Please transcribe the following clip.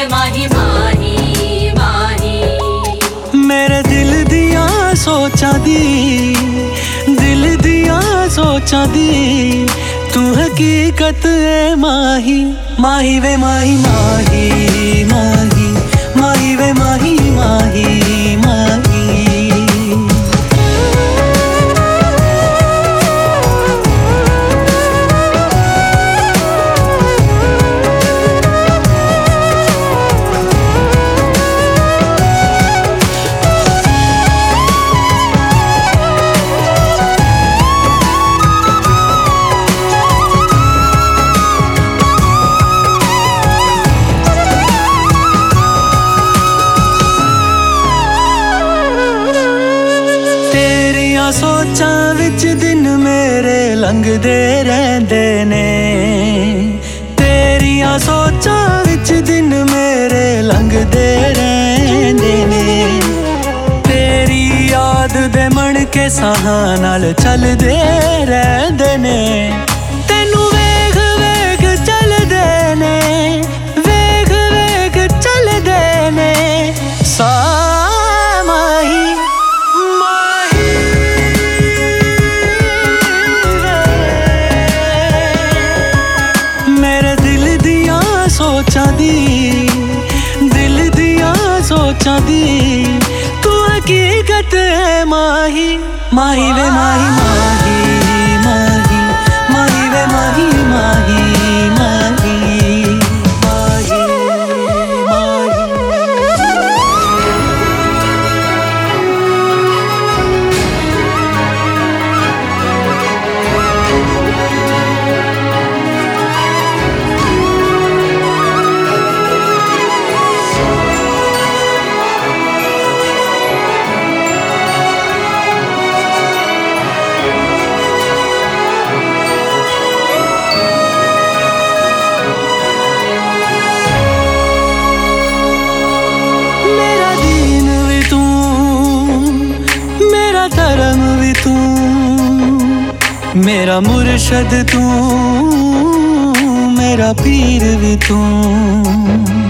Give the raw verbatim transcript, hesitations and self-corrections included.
माही माही माही। मेरे दिल दिया सोचा दी, दिल दिया सोचा दी, तू हकीकत है माही। माही वे माही माही माही, माही वे माही माही माही। सोचां विच दिन मेरे लंघदे रहंदे ने, तेरियां सोचां विच दिन मेरे लंघदे रहंदे ने। तेरी याद दे मन के साहां नाल चलदे रहंदे ने। तैनू वेख वेख चलदे ने, वेख वेख चलदे ने सा सोचा दी, दिल दिया सोचा दी, तू हकीकत है माही। माही वे माही माही माही, माही वे माही माही माही माही माही। धर्म भी तू, मेरा मुर्शद तू, मेरा पीर भी तू।